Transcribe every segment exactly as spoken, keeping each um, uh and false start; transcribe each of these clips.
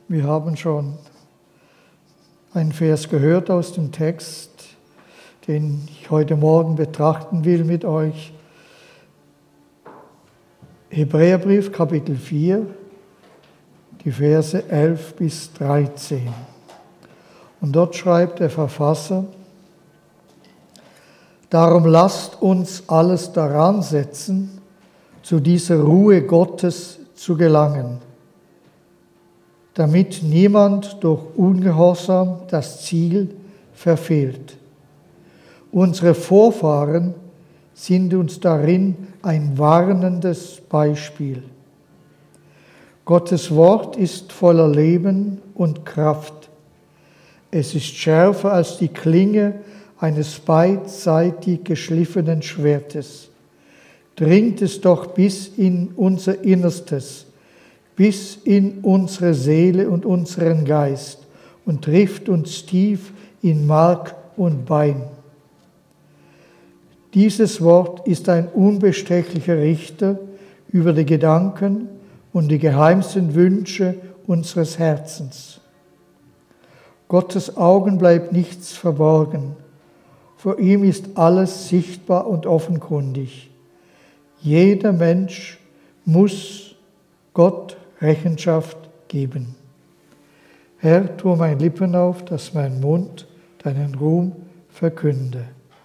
Wir haben schon einen Vers gehört aus dem Text, den ich heute Morgen betrachten will mit euch. Hebräerbrief, Kapitel vier, die Verse elf bis dreizehn. Und dort schreibt der Verfasser: Darum lasst uns alles daran setzen, zu dieser Ruhe Gottes zu gelangen, damit niemand durch Ungehorsam das Ziel verfehlt. Unsere Vorfahren sind uns darin ein warnendes Beispiel. Gottes Wort ist voller Leben und Kraft. Es ist schärfer als die Klinge eines beidseitig geschliffenen Schwertes. Dringt es doch bis in unser Innerstes, bis in unsere Seele und unseren Geist und trifft uns tief in Mark und Bein. Dieses Wort ist ein unbestechlicher Richter über die Gedanken und die geheimsten Wünsche unseres Herzens. Gottes Augen bleibt nichts verborgen. Vor ihm ist alles sichtbar und offenkundig. Jeder Mensch muss Gott Rechenschaft geben. Herr, tue meine Lippen auf, dass mein Mund deinen Ruhm verkünde.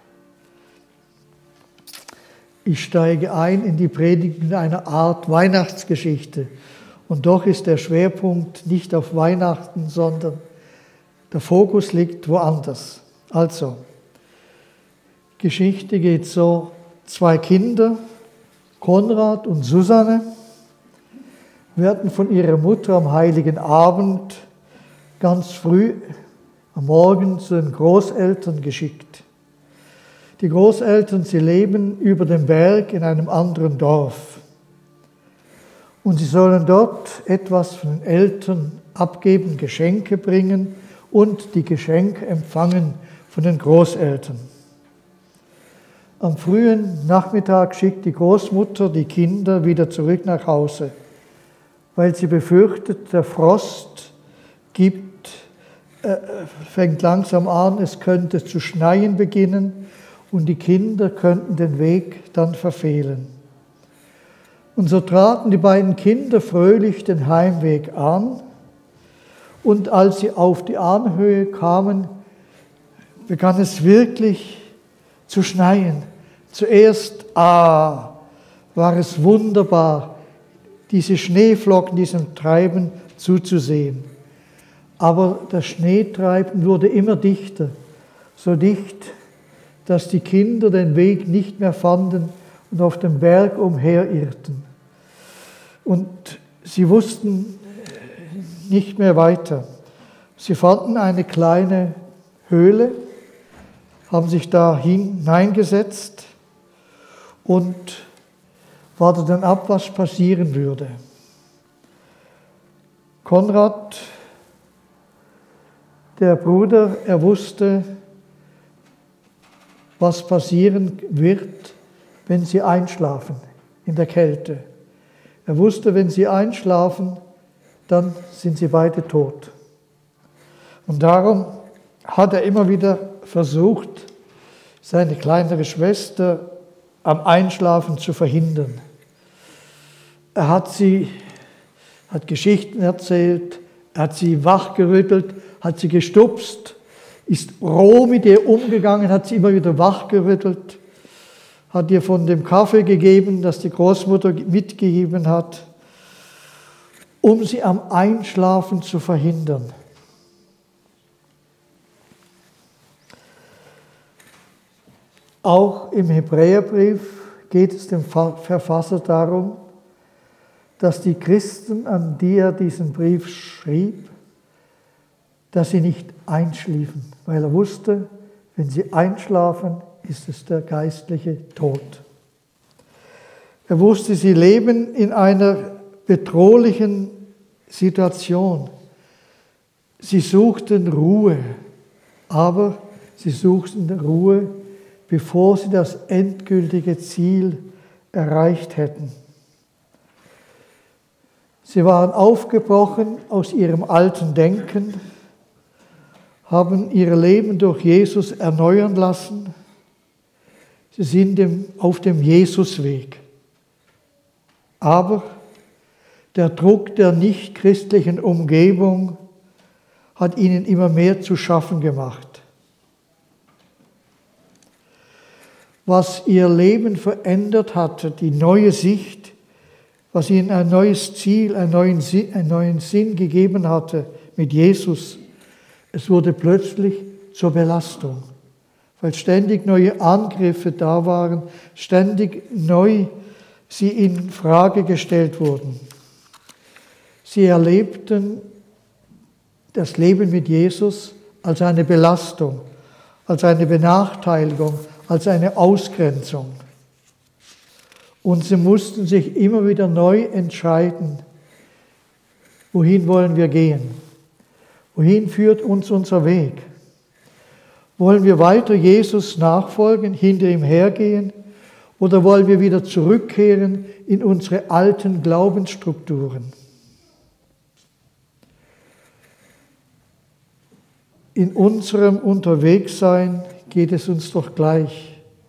Ich steige ein in die Predigt in einer Art Weihnachtsgeschichte. Und doch ist der Schwerpunkt nicht auf Weihnachten, sondern der Fokus liegt woanders. Also, Geschichte geht so: Zwei Kinder, Konrad und Susanne, werden von ihrer Mutter am Heiligen Abend ganz früh am Morgen zu den Großeltern geschickt. Die Großeltern, sie leben über dem Berg in einem anderen Dorf. Und sie sollen dort etwas von den Eltern abgeben, Geschenke bringen und die Geschenke empfangen von den Großeltern. Am frühen Nachmittag schickt die Großmutter die Kinder wieder zurück nach Hause, weil sie befürchtet, der Frost gibt, äh, fängt langsam an, es könnte zu schneien beginnen und die Kinder könnten den Weg dann verfehlen. Und so traten die beiden Kinder fröhlich den Heimweg an, und als sie auf die Anhöhe kamen, begann es wirklich zu schneien. Zuerst, ah, war es wunderbar, diese Schneeflocken, diesem Treiben zuzusehen. Aber das Schneetreiben wurde immer dichter, so dicht, dass die Kinder den Weg nicht mehr fanden und auf dem Berg umherirrten. Und sie wussten nicht mehr weiter. Sie fanden eine kleine Höhle, haben sich da hineingesetzt und warteten ab, was passieren würde. Konrad, der Bruder, er wusste, was passieren wird, wenn sie einschlafen in der Kälte. Er wusste, wenn sie einschlafen, dann sind sie beide tot. Und darum hat er immer wieder versucht, seine kleinere Schwester am Einschlafen zu verhindern. Er hat sie, hat Geschichten erzählt, er hat sie wachgerüttelt, hat sie gestupst, ist roh mit ihr umgegangen, hat sie immer wieder wachgerüttelt, hat ihr von dem Kaffee gegeben, das die Großmutter mitgegeben hat, um sie am Einschlafen zu verhindern. Auch im Hebräerbrief geht es dem Verfasser darum, dass die Christen, an die er diesen Brief schrieb, dass sie nicht einschliefen, weil er wusste, wenn sie einschlafen, ist es der geistliche Tod. Er wusste, sie leben in einer bedrohlichen Situation. Sie suchten Ruhe, aber sie suchten Ruhe, bevor sie das endgültige Ziel erreicht hätten. Sie waren aufgebrochen aus ihrem alten Denken, haben ihr Leben durch Jesus erneuern lassen. Sie sind dem, auf dem Jesusweg. Aber der Druck der nichtchristlichen Umgebung hat ihnen immer mehr zu schaffen gemacht. Was ihr Leben verändert hatte, die neue Sicht, was ihnen ein neues Ziel, einen neuen Sinn, einen neuen Sinn gegeben hatte mit Jesus, es wurde plötzlich zur Belastung, weil ständig neue Angriffe da waren, ständig neu sie in Frage gestellt wurden. Sie erlebten das Leben mit Jesus als eine Belastung, als eine Benachteiligung, als eine Ausgrenzung. Und sie mussten sich immer wieder neu entscheiden, wohin wollen wir gehen? Wohin führt uns unser Weg? Wollen wir weiter Jesus nachfolgen, hinter ihm hergehen, oder wollen wir wieder zurückkehren in unsere alten Glaubensstrukturen? In unserem Unterwegssein geht es uns doch gleich.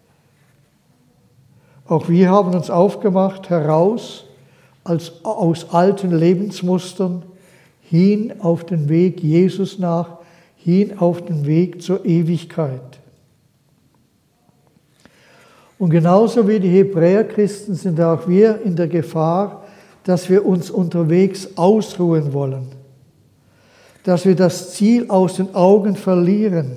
Auch wir haben uns aufgemacht, heraus als, aus alten Lebensmustern hin auf den Weg Jesus nach, hin auf den Weg zur Ewigkeit. Und genauso wie die Hebräerchristen sind auch wir in der Gefahr, dass wir uns unterwegs ausruhen wollen, dass wir das Ziel aus den Augen verlieren,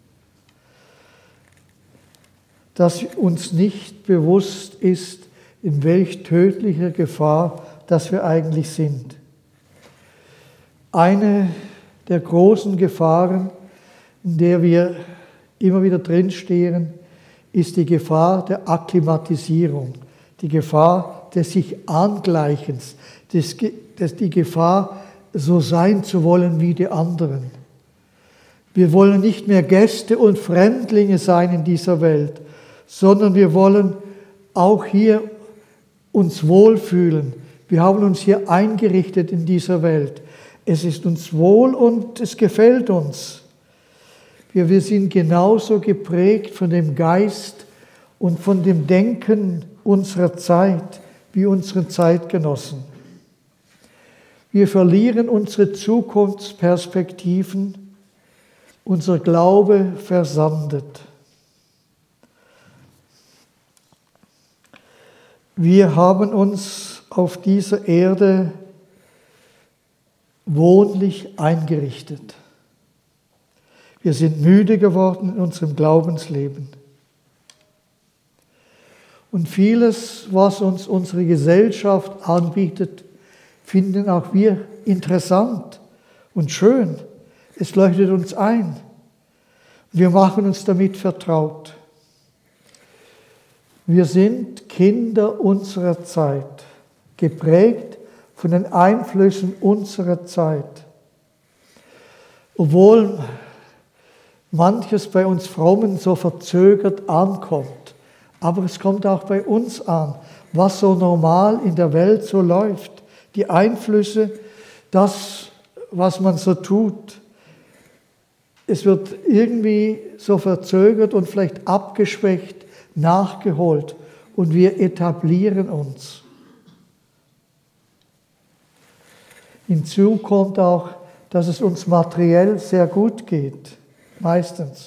dass uns nicht bewusst ist, in welch tödlicher Gefahr dass wir eigentlich sind. Eine der großen Gefahren, in der wir immer wieder drinstehen, ist die Gefahr der Akklimatisierung, die Gefahr des sich Angleichens, des, des, die Gefahr, so sein zu wollen wie die anderen. Wir wollen nicht mehr Gäste und Fremdlinge sein in dieser Welt, sondern wir wollen auch hier uns wohlfühlen. Wir haben uns hier eingerichtet in dieser Welt. Es ist uns wohl und es gefällt uns. Wir, wir sind genauso geprägt von dem Geist und von dem Denken unserer Zeit wie unsere Zeitgenossen. Wir verlieren unsere Zukunftsperspektiven, unser Glaube versandet. Wir haben uns auf dieser Erde wohnlich eingerichtet. Wir sind müde geworden in unserem Glaubensleben. Und vieles, was uns unsere Gesellschaft anbietet, finden auch wir interessant und schön. Es leuchtet uns ein. Wir machen uns damit vertraut. Wir sind Kinder unserer Zeit, geprägt von den Einflüssen unserer Zeit. Obwohl manches bei uns Frommen so verzögert ankommt, aber es kommt auch bei uns an, was so normal in der Welt so läuft. Die Einflüsse, das, was man so tut. Es wird irgendwie so verzögert und vielleicht abgeschwächt, nachgeholt und wir etablieren uns. Hinzu kommt auch, dass es uns materiell sehr gut geht, meistens.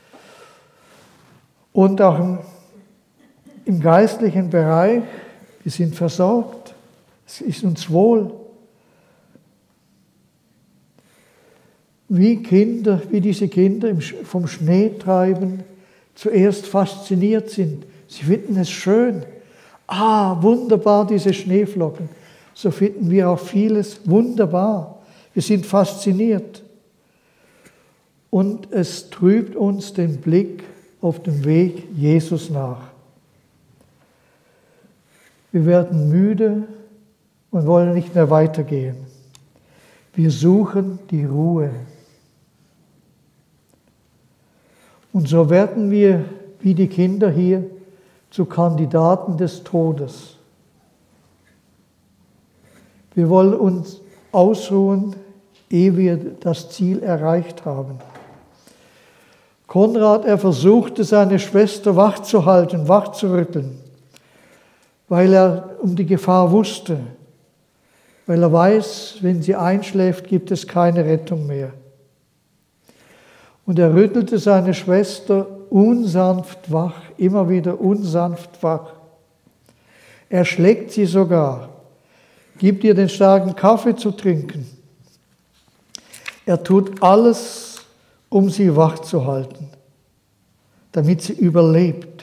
Und auch im, im geistlichen Bereich, wir sind versorgt, es ist uns wohl. Wie Kinder, wie diese Kinder vom Schneetreiben zuerst fasziniert sind. Sie finden es schön. Ah, wunderbar, diese Schneeflocken. So finden wir auch vieles wunderbar. Wir sind fasziniert. Und es trübt uns den Blick auf den Weg Jesus nach. Wir werden müde und wollen nicht mehr weitergehen. Wir suchen die Ruhe. Und so werden wir, wie die Kinder hier, zu Kandidaten des Todes. Wir wollen uns ausruhen, ehe wir das Ziel erreicht haben. Konrad, er versuchte, seine Schwester wachzuhalten, wachzurütteln, weil er um die Gefahr wusste, weil er weiß, wenn sie einschläft, gibt es keine Rettung mehr. Und er rüttelte seine Schwester unsanft wach, immer wieder unsanft wach. Er schlägt sie sogar, gibt ihr den starken Kaffee zu trinken. Er tut alles, um sie wach zu halten, damit sie überlebt.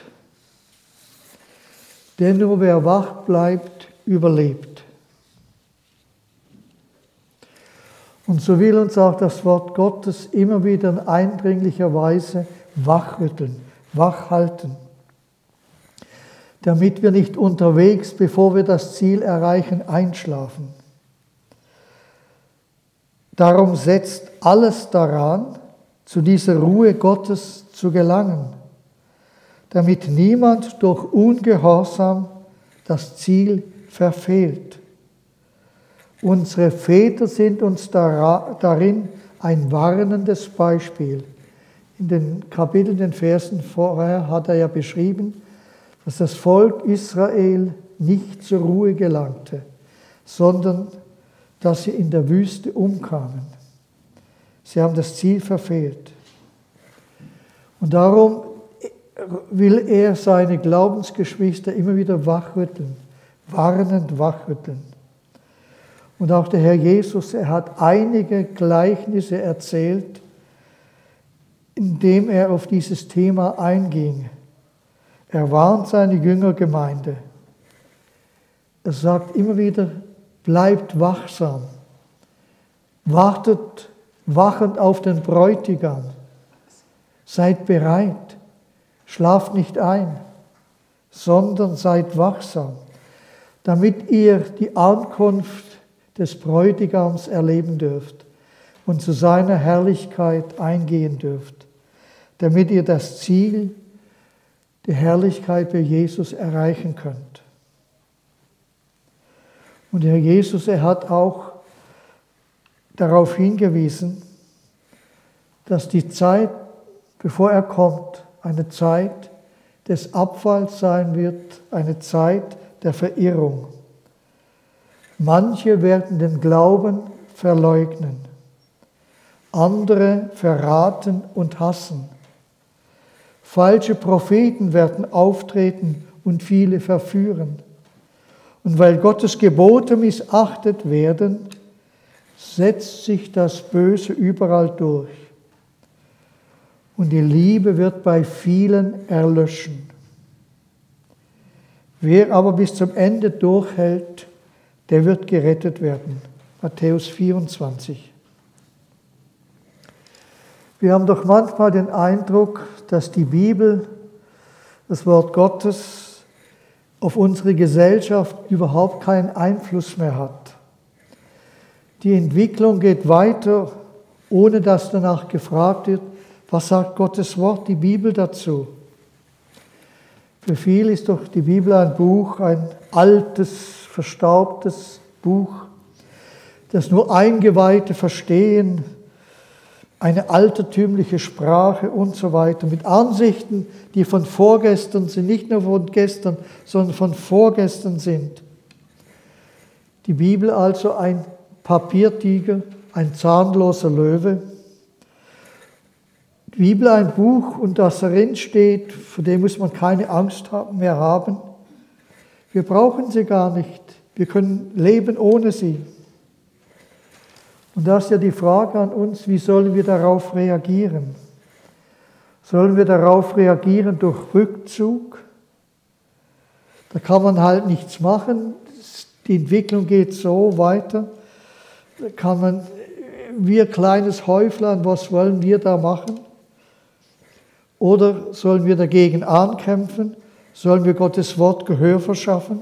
Denn nur wer wach bleibt, überlebt. Und so will uns auch das Wort Gottes immer wieder in eindringlicher Weise wachrütteln, wachhalten, damit wir nicht unterwegs, bevor wir das Ziel erreichen, einschlafen. Darum setzt alles daran, zu dieser Ruhe Gottes zu gelangen, damit niemand durch Ungehorsam das Ziel verfehlt. Unsere Väter sind uns darin ein warnendes Beispiel. In den Kapiteln, den Versen vorher hat er ja beschrieben, dass das Volk Israel nicht zur Ruhe gelangte, sondern dass sie in der Wüste umkamen. Sie haben das Ziel verfehlt. Und darum will er seine Glaubensgeschwister immer wieder wachrütteln, warnend wachrütteln. Und auch der Herr Jesus, er hat einige Gleichnisse erzählt, indem er auf dieses Thema einging. Er warnt seine Jüngergemeinde. Er sagt immer wieder, bleibt wachsam, wartet wachend auf den Bräutigam, seid bereit, schlaft nicht ein, sondern seid wachsam, damit ihr die Ankunft des Bräutigams erleben dürft und zu seiner Herrlichkeit eingehen dürft, damit ihr das Ziel, die Herrlichkeit bei Jesus erreichen könnt. Und der Herr Jesus, er hat auch darauf hingewiesen, dass die Zeit, bevor er kommt, eine Zeit des Abfalls sein wird, eine Zeit der Verirrung. Manche werden den Glauben verleugnen, andere verraten und hassen. Falsche Propheten werden auftreten und viele verführen. Und weil Gottes Gebote missachtet werden, setzt sich das Böse überall durch. Und die Liebe wird bei vielen erlöschen. Wer aber bis zum Ende durchhält, der wird gerettet werden. Matthäus vierundzwanzig. Wir haben doch manchmal den Eindruck, dass die Bibel, das Wort Gottes, auf unsere Gesellschaft überhaupt keinen Einfluss mehr hat. Die Entwicklung geht weiter, ohne dass danach gefragt wird, was sagt Gottes Wort, die Bibel dazu? Für viele ist doch die Bibel ein Buch, ein altes, verstaubtes Buch, das nur Eingeweihte verstehen, eine altertümliche Sprache und so weiter, mit Ansichten, die von vorgestern sind, nicht nur von gestern, sondern von vorgestern sind. Die Bibel also ein Papiertiger, ein zahnloser Löwe. Die Bibel ein Buch, und das darin steht, vor dem muss man keine Angst mehr haben. Wir brauchen sie gar nicht. Wir können leben ohne sie. Und da ist ja die Frage an uns, wie sollen wir darauf reagieren? Sollen wir darauf reagieren durch Rückzug? Da kann man halt nichts machen. Die Entwicklung geht so weiter. Da kann man, wir kleines Häuflein, was wollen wir da machen? Oder sollen wir dagegen ankämpfen? Sollen wir Gottes Wort Gehör verschaffen?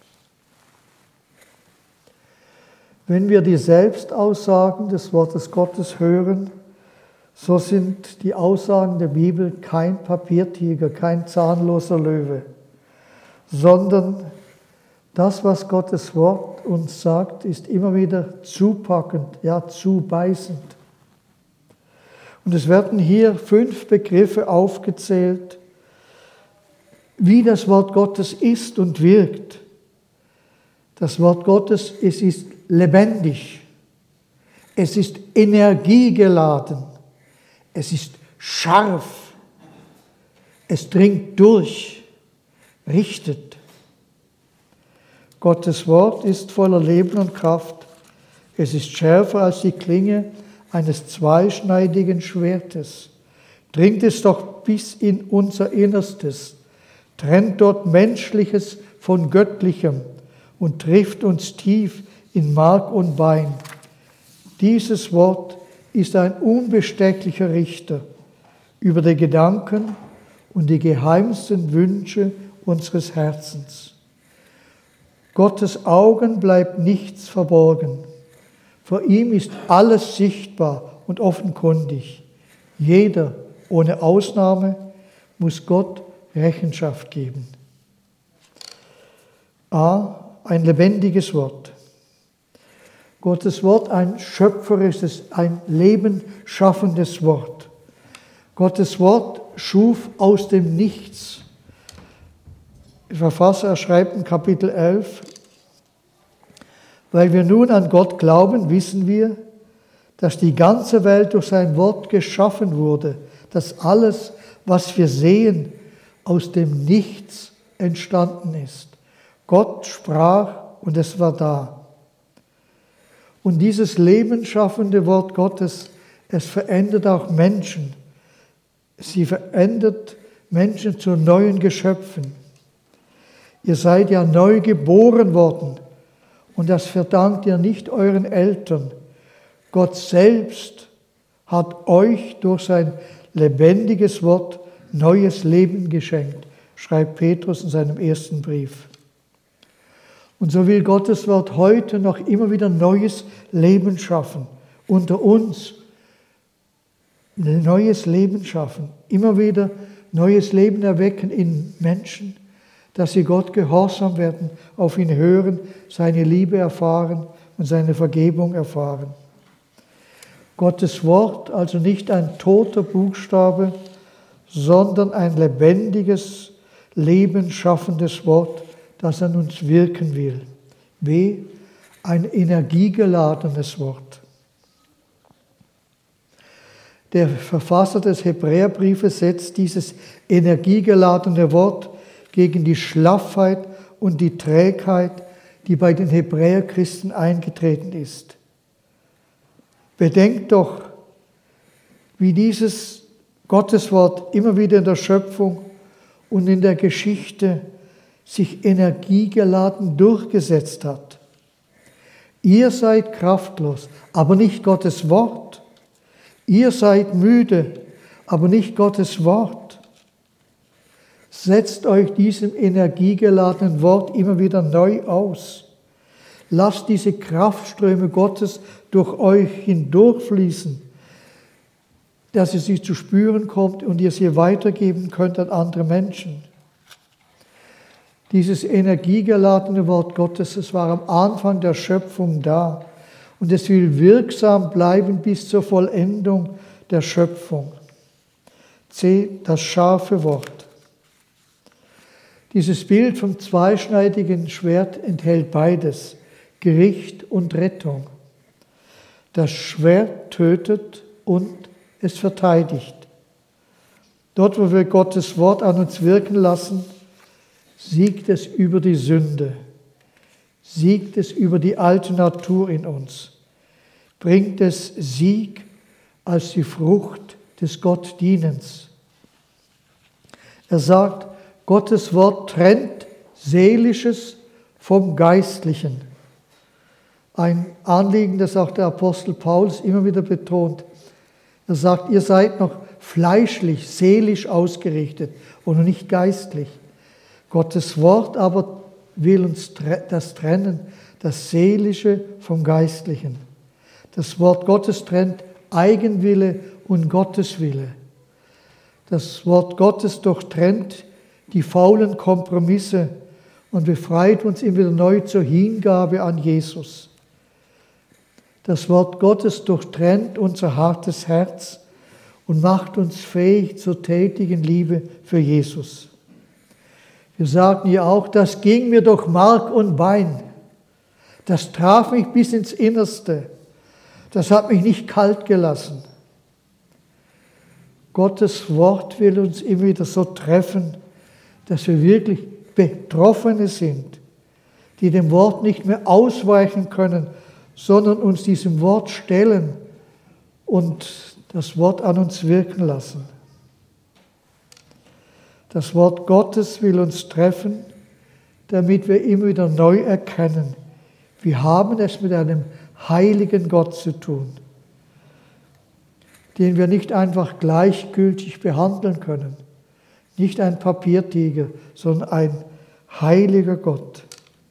Wenn wir die Selbstaussagen des Wortes Gottes hören, so sind die Aussagen der Bibel kein Papiertiger, kein zahnloser Löwe, sondern Das, was Gottes Wort uns sagt, ist immer wieder zupackend, ja zubeißend. Und es werden hier fünf Begriffe aufgezählt, wie das Wort Gottes ist und wirkt. Das Wort Gottes, es ist lebendig, es ist energiegeladen, es ist scharf, es dringt durch, richtet. Gottes Wort ist voller Leben und Kraft. Es ist schärfer als die Klinge eines zweischneidigen Schwertes. Dringt es doch bis in unser Innerstes, trennt dort Menschliches von Göttlichem und trifft uns tief in Mark und Bein. Dieses Wort ist ein unbestechlicher Richter über die Gedanken und die geheimsten Wünsche unseres Herzens. Gottes Augen bleibt nichts verborgen. Vor ihm ist alles sichtbar und offenkundig. Jeder, ohne Ausnahme, muss Gott Rechenschaft geben. A. Ein lebendiges Wort. Gottes Wort, ein schöpferisches, ein lebensschaffendes Wort. Gottes Wort schuf aus dem Nichts. Der Verfasser schreibt in Kapitel elf, weil wir nun an Gott glauben, wissen wir, dass die ganze Welt durch sein Wort geschaffen wurde, dass alles, was wir sehen, aus dem Nichts entstanden ist. Gott sprach und es war da. Und dieses lebensschaffende Wort Gottes, es verändert auch Menschen. Sie verändert Menschen zu neuen Geschöpfen. Ihr seid ja neu geboren worden und das verdankt ihr nicht euren Eltern. Gott selbst hat euch durch sein lebendiges Wort neues Leben geschenkt, schreibt Petrus in seinem ersten Brief. Und so will Gottes Wort heute noch immer wieder neues Leben schaffen, unter uns neues Leben schaffen, immer wieder neues Leben erwecken in Menschen, dass sie Gott gehorsam werden, auf ihn hören, seine Liebe erfahren und seine Vergebung erfahren. Gottes Wort, also nicht ein toter Buchstabe, sondern ein lebendiges, lebensschaffendes Wort, das an uns wirken will. B. Ein energiegeladenes Wort. Der Verfasser des Hebräerbriefes setzt dieses energiegeladene Wort gegen die Schlaffheit und die Trägheit, die bei den Hebräerchristen eingetreten ist. Bedenkt doch, wie dieses Gotteswort immer wieder in der Schöpfung und in der Geschichte sich energiegeladen durchgesetzt hat. Ihr seid kraftlos, aber nicht Gottes Wort. Ihr seid müde, aber nicht Gottes Wort. Setzt euch diesem energiegeladenen Wort immer wieder neu aus. Lasst diese Kraftströme Gottes durch euch hindurchfließen, dass ihr sie zu spüren kommt und ihr sie weitergeben könnt an andere Menschen. Dieses energiegeladene Wort Gottes, es war am Anfang der Schöpfung da und es will wirksam bleiben bis zur Vollendung der Schöpfung. C. Das scharfe Wort. Dieses Bild vom zweischneidigen Schwert enthält beides, Gericht und Rettung. Das Schwert tötet und es verteidigt. Dort, wo wir Gottes Wort an uns wirken lassen, siegt es über die Sünde, siegt es über die alte Natur in uns, bringt es Sieg als die Frucht des Gottdienens. Er sagt, Gottes Wort trennt Seelisches vom Geistlichen. Ein Anliegen, das auch der Apostel Paulus immer wieder betont. Er sagt, ihr seid noch fleischlich, seelisch ausgerichtet und nicht geistlich. Gottes Wort aber will uns das trennen, das Seelische vom Geistlichen. Das Wort Gottes trennt Eigenwille und Gotteswille. Das Wort Gottes durchtrennt die faulen Kompromisse und befreit uns immer wieder neu zur Hingabe an Jesus. Das Wort Gottes durchtrennt unser hartes Herz und macht uns fähig zur tätigen Liebe für Jesus. Wir sagten ja auch, das ging mir durch Mark und Bein. Das traf mich bis ins Innerste. Das hat mich nicht kalt gelassen. Gottes Wort will uns immer wieder so treffen, dass wir wirklich Betroffene sind, die dem Wort nicht mehr ausweichen können, sondern uns diesem Wort stellen und das Wort an uns wirken lassen. Das Wort Gottes will uns treffen, damit wir immer wieder neu erkennen, wir haben es mit einem heiligen Gott zu tun, den wir nicht einfach gleichgültig behandeln können. Nicht ein Papiertiger, sondern ein heiliger Gott.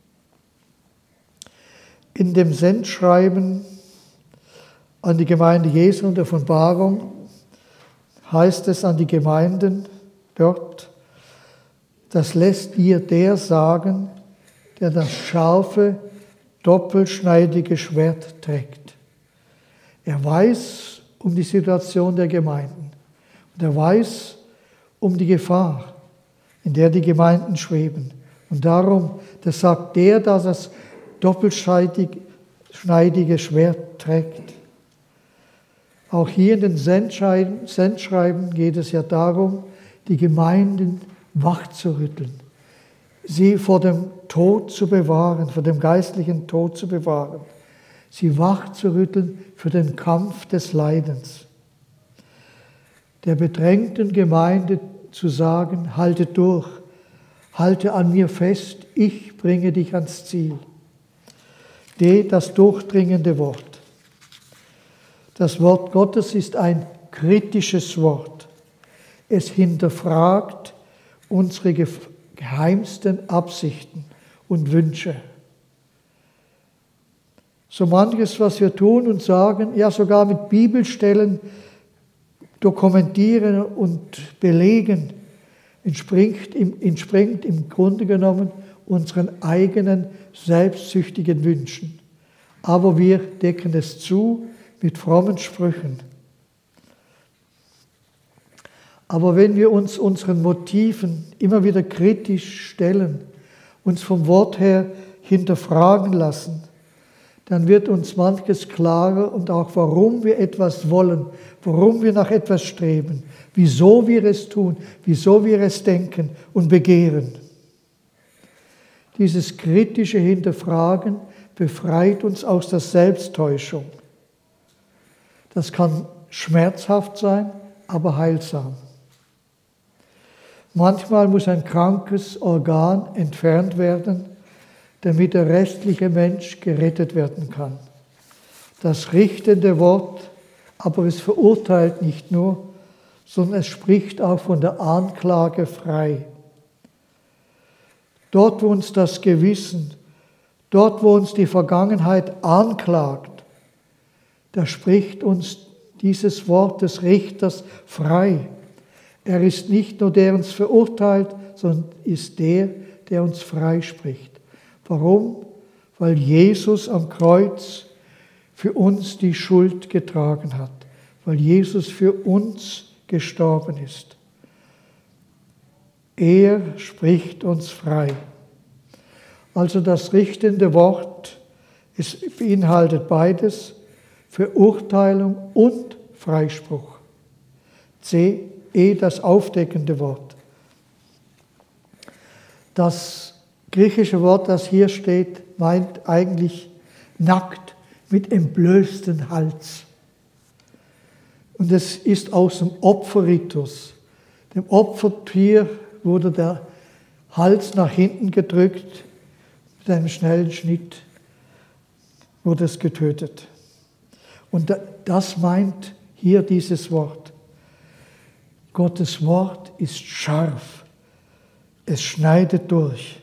In dem Sendschreiben an die Gemeinde Jesu in der Offenbarung heißt es an die Gemeinden dort, das lässt dir der sagen, der das scharfe, doppelschneidige Schwert trägt. Er weiß um die Situation der Gemeinden und er weiß um die Gefahr, in der die Gemeinden schweben. Und darum, das sagt der, der das doppelschneidige Schwert trägt. Auch hier in den Sendschreiben geht es ja darum, die Gemeinden wachzurütteln, sie vor dem Tod zu bewahren, vor dem geistlichen Tod zu bewahren, sie wachzurütteln für den Kampf des Leidens. Der bedrängten Gemeinde zu sagen, halte durch, halte an mir fest, ich bringe dich ans Ziel. D, das durchdringende Wort. Das Wort Gottes ist ein kritisches Wort. Es hinterfragt unsere geheimsten Absichten und Wünsche. So manches, was wir tun und sagen, ja sogar mit Bibelstellen dokumentieren und belegen, entspringt im, entspringt im Grunde genommen unseren eigenen selbstsüchtigen Wünschen. Aber wir decken es zu mit frommen Sprüchen. Aber wenn wir uns unseren Motiven immer wieder kritisch stellen, uns vom Wort her hinterfragen lassen, dann wird uns manches klarer und auch warum wir etwas wollen, warum wir nach etwas streben, wieso wir es tun, wieso wir es denken und begehren. Dieses kritische Hinterfragen befreit uns aus der Selbsttäuschung. Das kann schmerzhaft sein, aber heilsam. Manchmal muss ein krankes Organ entfernt werden, damit der restliche Mensch gerettet werden kann. Das richtende Wort, aber es verurteilt nicht nur, sondern es spricht auch von der Anklage frei. Dort, wo uns das Gewissen, dort, wo uns die Vergangenheit anklagt, da spricht uns dieses Wort des Richters frei. Er ist nicht nur der, der uns verurteilt, sondern ist der, der uns frei spricht. Warum? Weil Jesus am Kreuz für uns die Schuld getragen hat, weil Jesus für uns gestorben ist. Er spricht uns frei. Also das richtende Wort, es beinhaltet beides, Verurteilung und Freispruch. C, E, das aufdeckende Wort. Das griechische Wort, das hier steht, meint eigentlich nackt mit entblößtem Hals. Und es ist aus dem Opferritus. Dem Opfertier wurde der Hals nach hinten gedrückt, mit einem schnellen Schnitt wurde es getötet. Und das meint hier dieses Wort. Gottes Wort ist scharf. Es schneidet durch.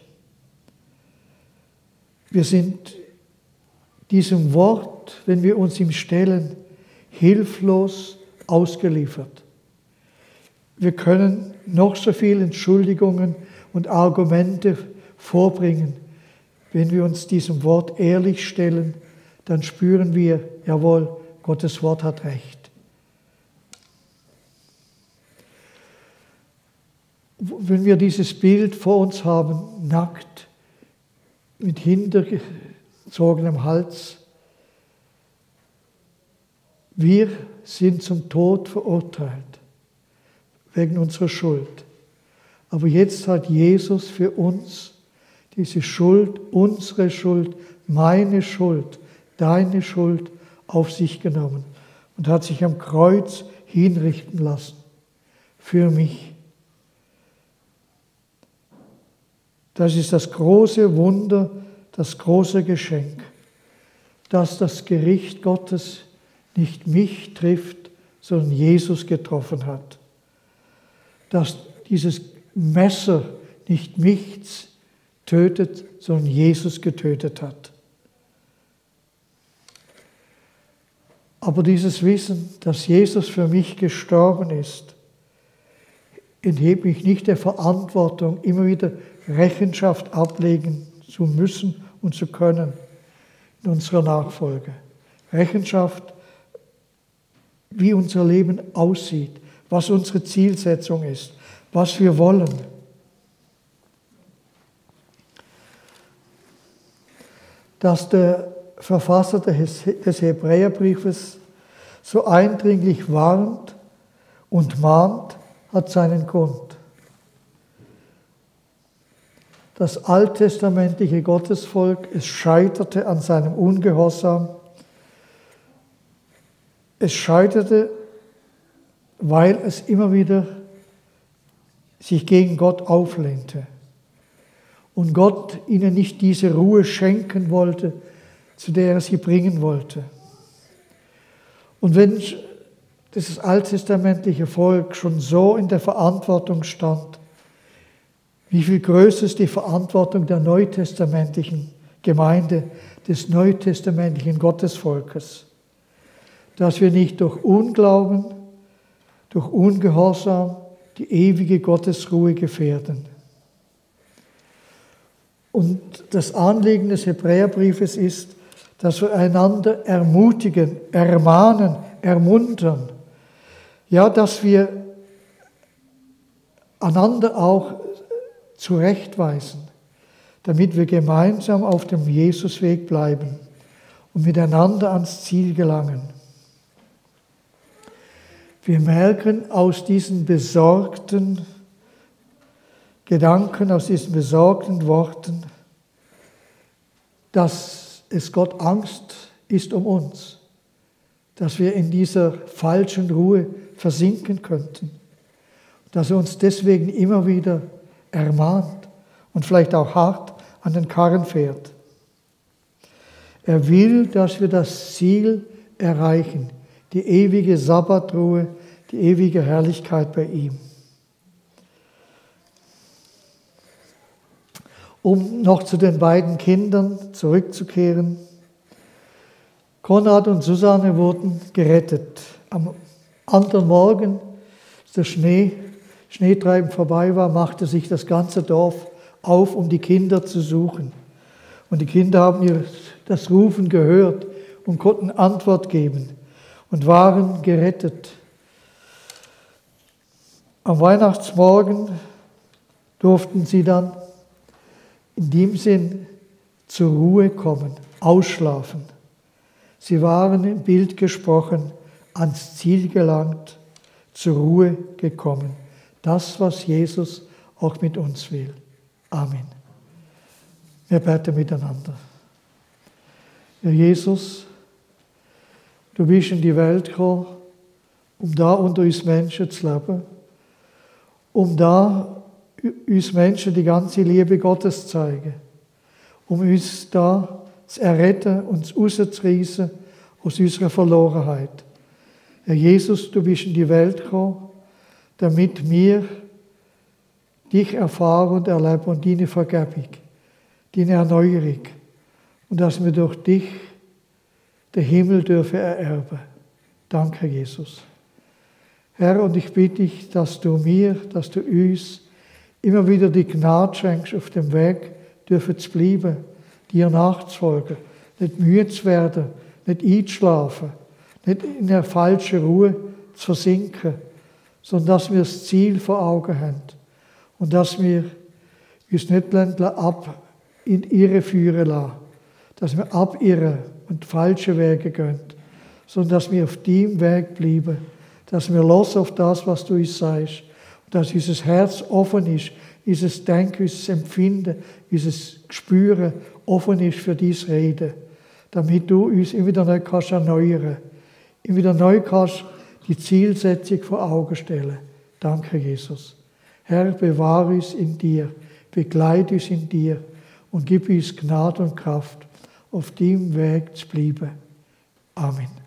Wir sind diesem Wort, wenn wir uns ihm stellen, hilflos ausgeliefert. Wir können noch so viele Entschuldigungen und Argumente vorbringen. Wenn wir uns diesem Wort ehrlich stellen, dann spüren wir, jawohl, Gottes Wort hat recht. Wenn wir dieses Bild vor uns haben, nackt, mit hintergezogenem Hals, wir sind zum Tod verurteilt, wegen unserer Schuld. Aber jetzt hat Jesus für uns diese Schuld, unsere Schuld, meine Schuld, deine Schuld auf sich genommen und hat sich am Kreuz hinrichten lassen für mich. Das ist das große Wunder, das große Geschenk, dass das Gericht Gottes nicht mich trifft, sondern Jesus getroffen hat. Dass dieses Messer nicht mich tötet, sondern Jesus getötet hat. Aber dieses Wissen, dass Jesus für mich gestorben ist, enthebt mich nicht der Verantwortung, immer wieder Rechenschaft ablegen zu müssen und zu können in unserer Nachfolge. Rechenschaft, wie unser Leben aussieht, was unsere Zielsetzung ist, was wir wollen. Dass der Verfasser des Hebräerbriefes so eindringlich warnt und mahnt, hat seinen Grund. Das alttestamentliche Gottesvolk, es scheiterte an seinem Ungehorsam. Es scheiterte, weil es immer wieder sich gegen Gott auflehnte und Gott ihnen nicht diese Ruhe schenken wollte, zu der er sie bringen wollte. Und wenn dieses alttestamentliche Volk schon so in der Verantwortung stand, wie viel größer ist die Verantwortung der neutestamentlichen Gemeinde, des neutestamentlichen Gottesvolkes, dass wir nicht durch Unglauben, durch Ungehorsam die ewige Gottesruhe gefährden. Und das Anliegen des Hebräerbriefes ist, dass wir einander ermutigen, ermahnen, ermuntern. Ja, dass wir einander auch zurechtweisen, damit wir gemeinsam auf dem Jesusweg bleiben und miteinander ans Ziel gelangen. Wir merken aus diesen besorgten Gedanken, aus diesen besorgten Worten, dass es Gott Angst ist um uns, dass wir in dieser falschen Ruhe versinken könnten, dass er uns deswegen immer wieder ermahnt und vielleicht auch hart an den Karren fährt. Er will, dass wir das Ziel erreichen, die ewige Sabbatruhe, die ewige Herrlichkeit bei ihm. Um noch zu den beiden Kindern zurückzukehren. Konrad und Susanne wurden gerettet. Am anderen Morgen, als der Schnee, Schneetreiben vorbei war, machte sich das ganze Dorf auf, um die Kinder zu suchen. Und die Kinder haben ihr das Rufen gehört und konnten Antwort geben und waren gerettet. Am Weihnachtsmorgen durften sie dann in dem Sinn zur Ruhe kommen, ausschlafen. Sie waren im Bild gesprochen, ans Ziel gelangt, zur Ruhe gekommen. Das, was Jesus auch mit uns will. Amen. Wir beten miteinander. Herr Jesus, du bist in die Welt gekommen, um da unter uns Menschen zu leben, um da uns Menschen die ganze Liebe Gottes zu zeigen, um uns da zu erretten und rauszureißen aus unserer Verlorenheit. Herr Jesus, du bist in die Welt gekommen, damit wir dich erfahren und erleben und deine Vergebung, deine Erneuerung und dass wir durch dich den Himmel dürfen ererben. Danke, Jesus. Herr, und ich bitte dich, dass du mir, dass du uns immer wieder die Gnade schenkst auf dem Weg dürfen zu bleiben, dir nachzufolgen, nicht müde zu werden, nicht einzuschlafen, nicht in einer falschen Ruhe zu versinken, sondern dass wir das Ziel vor Augen haben und dass wir uns nicht ab in Irre führen lassen, dass wir abirren und falsche Wege gehen, sondern dass wir auf deinem Weg bleiben, dass wir los auf das, was du uns sagst, und dass unser Herz offen ist, unser Denken, unser Empfinden, unser Spüren offen ist für dein Reden, damit du uns immer wieder neu kannst erneuern, immer wieder neu kannst die Zielsetzung vor Augen stellen. Danke, Jesus. Herr, bewahre uns in dir, begleite uns in dir und gib uns Gnade und Kraft, auf deinem Weg zu bleiben. Amen.